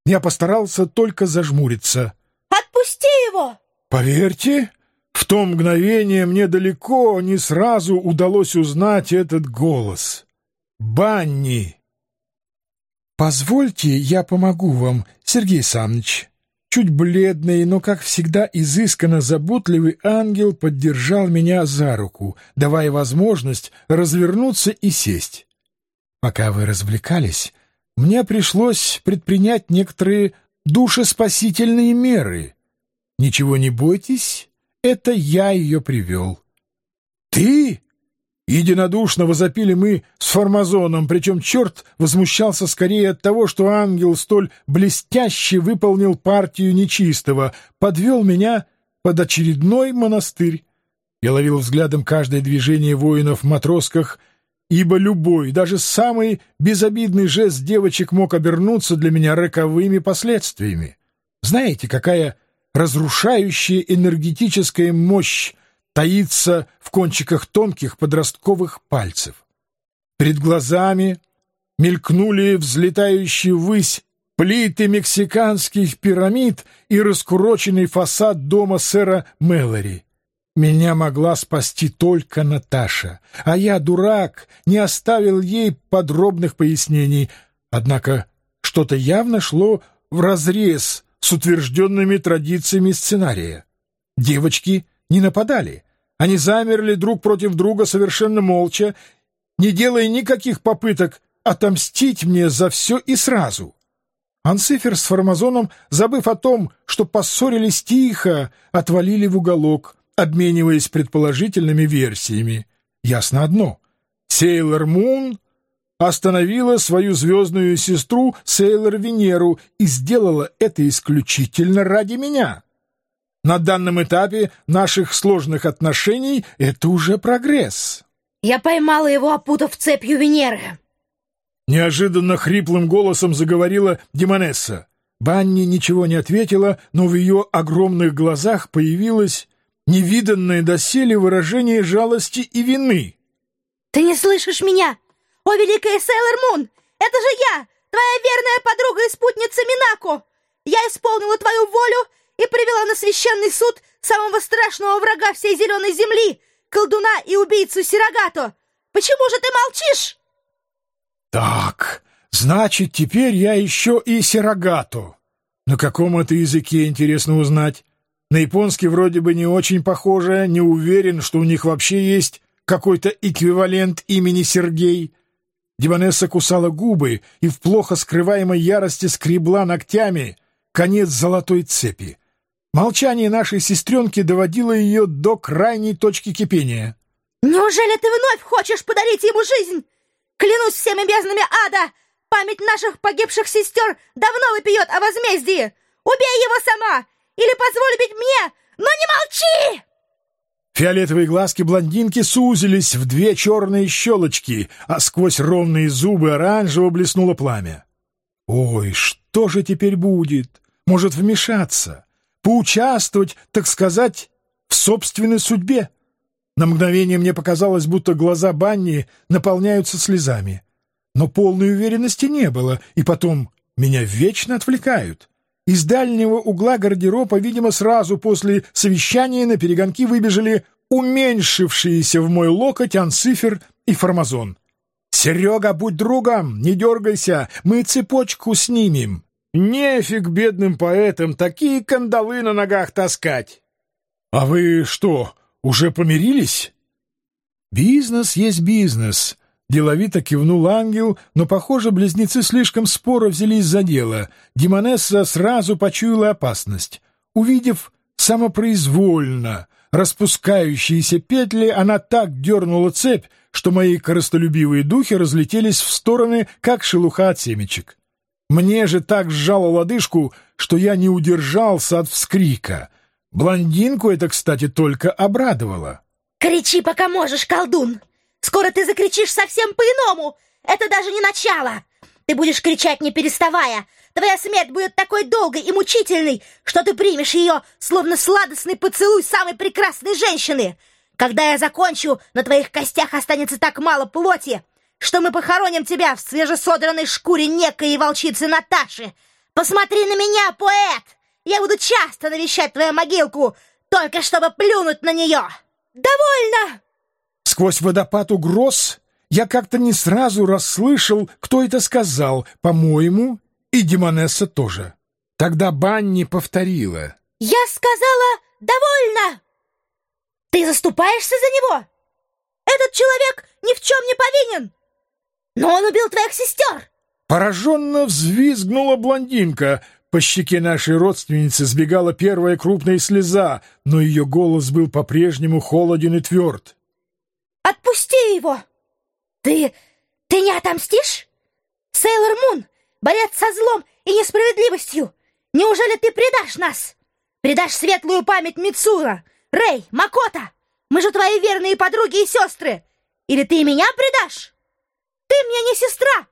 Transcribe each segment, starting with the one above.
Я постарался только зажмуриться. Отпусти его! Поверьте, в то мгновение мне далеко не сразу удалось узнать этот голос. Банни. «Позвольте, я помогу вам, Сергей Саныч». Чуть бледный, но, как всегда, изысканно заботливый ангел поддержал меня за руку, давая возможность развернуться и сесть. Пока вы развлекались, мне пришлось предпринять некоторые душеспасительные меры. Ничего не бойтесь, это я ее привел. «Ты?» — единодушно возопили мы с Формазоном, причем черт возмущался скорее от того, что ангел столь блестяще выполнил партию нечистого, подвел меня под очередной монастырь. Я ловил взглядом каждое движение воинов в матросках, ибо любой, даже самый безобидный жест девочек мог обернуться для меня роковыми последствиями. Знаете, какая разрушающая энергетическая мощь таится в кончиках тонких подростковых пальцев. Перед глазами мелькнули взлетающие ввысь плиты мексиканских пирамид и раскуроченный фасад дома сэра Мэлори. Меня могла спасти только Наташа, а я, дурак, не оставил ей подробных пояснений. Однако что-то явно шло вразрез с утвержденными традициями сценария. Девочки не нападали. Они замерли друг против друга совершенно молча, не делая никаких попыток отомстить мне за все и сразу. Анцифер с Формазоном, забыв о том, что поссорились тихо, отвалили в уголок, обмениваясь предположительными версиями. Ясно одно — Сейлор Мун остановила свою звездную сестру Сейлор Венеру и сделала это исключительно ради меня. На данном этапе наших сложных отношений это уже прогресс. Я поймала его, опутав цепью Венеры. Неожиданно хриплым голосом заговорила Демонесса. Банни ничего не ответила, но в ее огромных глазах появилось невиданное доселе выражение жалости и вины. «Ты не слышишь меня? О, великая Сейлор Мун! Это же я, твоя верная подруга и спутница Минако! Я исполнила твою волю и привела на священный суд самого страшного врага всей зеленой земли, колдуна и убийцу Сирогато! Почему же ты молчишь?» «Так, значит, теперь я еще и Сирогато. На каком это языке, интересно узнать? На японский вроде бы не очень похоже, не уверен, что у них вообще есть какой-то эквивалент имени Сергей». Демонесса кусала губы и в плохо скрываемой ярости скребла ногтями конец золотой цепи. Молчание нашей сестренки доводило ее до крайней точки кипения. «Неужели ты вновь хочешь подарить ему жизнь? Клянусь всеми безднами ада, память наших погибших сестер давно вопиет о возмездии! Убей его сама! Или позволь бить мне, но не молчи!» Фиолетовые глазки блондинки сузились в две черные щелочки, а сквозь ровные зубы оранжево блеснуло пламя. «Ой, что же теперь будет? Может вмешаться? Поучаствовать, так сказать, в собственной судьбе?» На мгновение мне показалось, будто глаза Банни наполняются слезами. Но полной уверенности не было, и потом меня вечно отвлекают. Из дальнего угла гардероба, видимо, сразу после совещания на перегонки выбежали уменьшившиеся в мой локоть Анцифер и Формазон. «Серега, будь другом, не дергайся, мы цепочку снимем. Нефиг бедным поэтам такие кандалы на ногах таскать». «А вы что, уже помирились?» «Бизнес есть бизнес», — деловито кивнул ангел, но, похоже, близнецы слишком споро взялись за дело. Демонесса сразу почуяла опасность. Увидев самопроизвольно распускающиеся петли, она так дернула цепь, что мои корыстолюбивые духи разлетелись в стороны, как шелуха от семечек. Мне же так сжало лодыжку, что я не удержался от вскрика. Блондинку это, кстати, только обрадовало. «Кричи, пока можешь, колдун! Скоро ты закричишь совсем по-иному! Это даже не начало! Ты будешь кричать, не переставая! Твоя смерть будет такой долгой и мучительной, что ты примешь ее, словно сладостный поцелуй самой прекрасной женщины! Когда я закончу, на твоих костях останется так мало плоти, что мы похороним тебя в свежесодранной шкуре некой волчицы Наташи, Посмотри на меня, поэт! Я буду часто навещать твою могилку, только чтобы плюнуть на нее! Довольно!» Сквозь водопад угроз я как-то не сразу расслышал, кто это сказал, по-моему, и Демонесса тоже. Тогда Банни повторила: «Я сказала довольно! Ты заступаешься за него? Этот человек ни в чем не повинен! Но он убил твоих сестер!» Пораженно взвизгнула блондинка. По щеке нашей родственницы сбегала первая крупная слеза, но ее голос был по-прежнему холоден и тверд. «Отпусти его! Ты не отомстишь? Сейлор Мун, борец со злом и несправедливостью, неужели ты предашь нас? Предашь светлую память Мицура, Рэй, Макото? Мы же твои верные подруги и сестры! Или ты и меня предашь? Ты мне не сестра!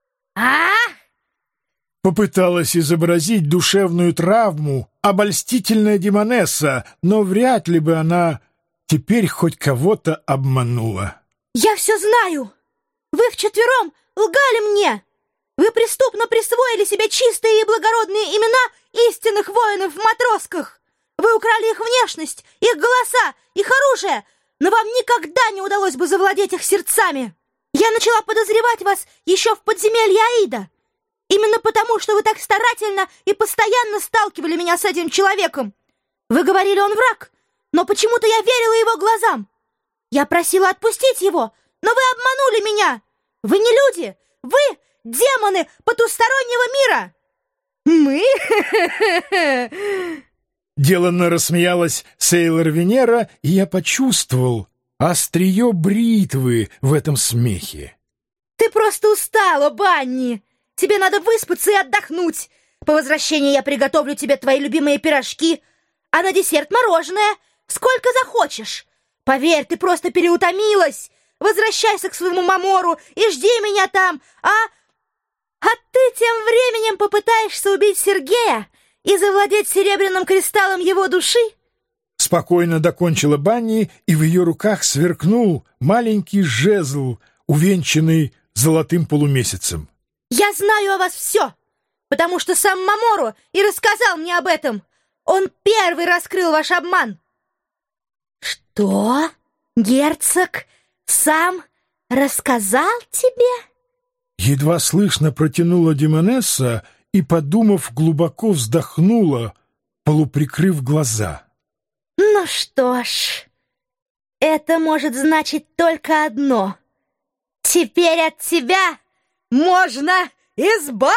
Попыталась изобразить душевную травму обольстительная Демонесса, но вряд ли бы она теперь хоть кого-то обманула. «Я все знаю! Вы вчетвером лгали мне! Вы преступно присвоили себе чистые и благородные имена истинных воинов в матросках! Вы украли их внешность, их голоса, их оружие, но вам никогда не удалось бы завладеть их сердцами! Я начала подозревать вас еще в подземелье Аида! Именно потому, что вы так старательно и постоянно сталкивали меня с этим человеком! Вы говорили, он враг, но почему-то я верила его глазам! Я просила отпустить его, но вы обманули меня! Вы не люди! Вы демоны потустороннего мира!» «Мы?» Деланно рассмеялась Сейлор Венера, и я почувствовал острие бритвы в этом смехе. «Ты просто устала, Банни! Тебе надо выспаться и отдохнуть! По возвращении я приготовлю тебе твои любимые пирожки, а на десерт мороженое, сколько захочешь! Поверь, ты просто переутомилась! Возвращайся к своему Мамору и жди меня там, а ты тем временем попытаешься убить Сергея и завладеть серебряным кристаллом его души?» Спокойно докончила Банни, и в ее руках сверкнул маленький жезл, увенчанный золотым полумесяцем. «Я знаю о вас все, потому что сам Мамору и рассказал мне об этом. Он первый раскрыл ваш обман». «Что? Герцог сам рассказал тебе?» Едва слышно протянула Демонесса и, подумав, глубоко вздохнула, полуприкрыв глаза. «Ну что ж, это может значить только одно. Теперь от тебя можно избавиться!»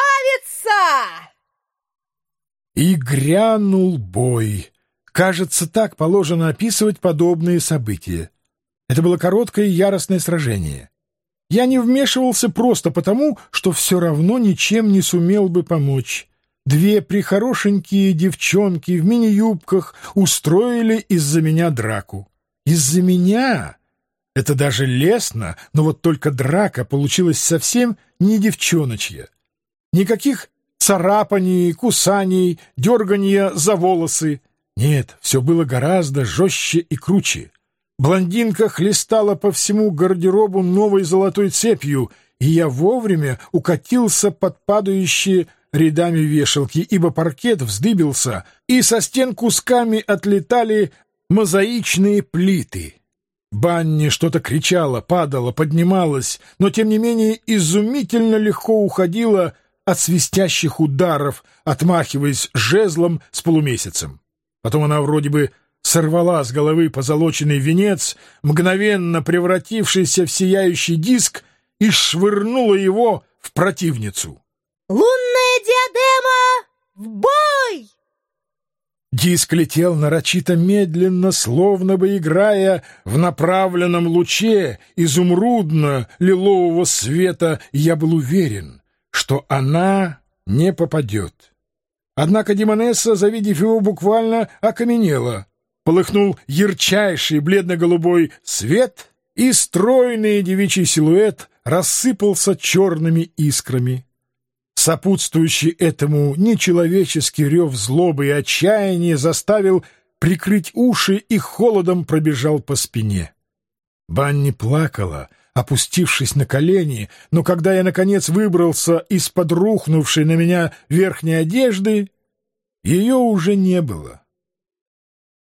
И грянул бой. Кажется, так положено описывать подобные события. Это было короткое и яростное сражение. Я не вмешивался просто потому, что все равно ничем не сумел бы помочь. Две прихорошенькие девчонки в мини-юбках устроили из-за меня драку. Из-за меня? Это даже лестно, но вот только драка получилась совсем не девчоночья. Никаких царапаний, кусаний, дерганья за волосы. Нет, все было гораздо жестче и круче. Блондинка хлестала по всему гардеробу новой золотой цепью, и я вовремя укатился под падающие рядами вешалки, ибо паркет вздыбился, и со стен кусками отлетали мозаичные плиты. Банни что-то кричала, падала, поднималась, но тем не менее изумительно легко уходила от свистящих ударов, отмахиваясь жезлом с полумесяцем. Потом она вроде бы сорвала с головы позолоченный венец, мгновенно превратившийся в сияющий диск, и швырнула его в противницу. «Лунная диадема! В бой!» Диск летел нарочито медленно, словно бы играя в направленном луче изумрудно-лилового света, и я был уверен, что она не попадет. Однако Демонесса, завидев его, буквально окаменела. Полыхнул ярчайший бледно-голубой свет, и стройный девичий силуэт рассыпался черными искрами. Сопутствующий этому нечеловеческий рев злобы и отчаяния заставил прикрыть уши и холодом пробежал по спине. Банни плакала, опустившись на колени, но когда я, наконец, выбрался из-под рухнувшей на меня верхней одежды, ее уже не было.